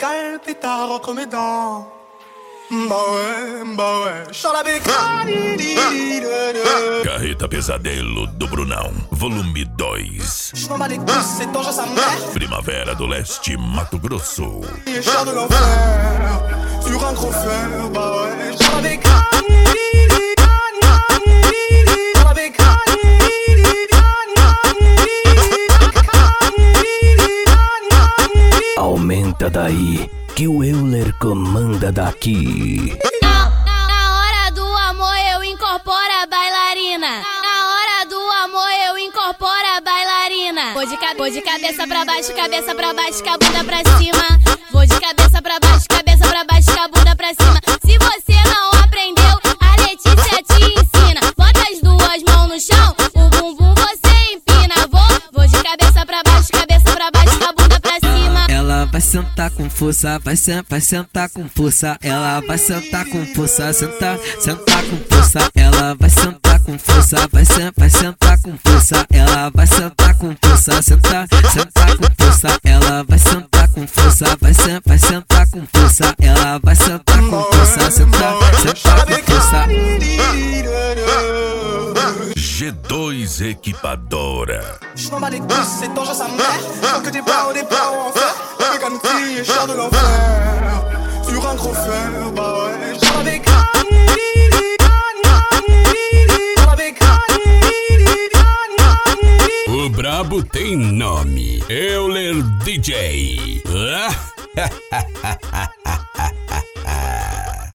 palpitare entre mes dents. Bah ouais, sur la bécane. Carreta Pesadelo do Brunão, volume 2. Je m'en bats les couilles, c'est ton jeu, sa mère. Primavera do Leste, Mato Grosso. Et je de l'enfer, sur un gros fer, bah ouais, sur la bécane. Aumenta daí, que o Euler comanda daqui. Na hora do amor eu incorporo a bailarina. Na hora do amor eu incorporo a bailarina. Vou de cabeça pra baixo, com a bunda pra cima. Vou de cabeça pra baixo, com a bunda pra cima. Se você não aprendeu, a Letícia te ensina. Bota as duas mãos no chão, o bumbum você empina. Vou de cabeça pra baixo, com a bunda pra cima. Ela vai sentar com força, vai sentar com força. Ela vai sentar com força, sentar com força. Ela vai sentar com força, vai sentar com força. Ela vai sentar com força, sentar com força. Ela vai sentar com força, vai sentar com força. Ela vai sentar com força, sentar com força. G2 Equipadora. Je m'en bats les couilles, c'est ton jeu, sa mère. Faut que des plats en fer. Bécane fille, je de l'enfer. Sur un gros fer, bah ouais, sur la bécane. O brabo tem nome, Euler DJ.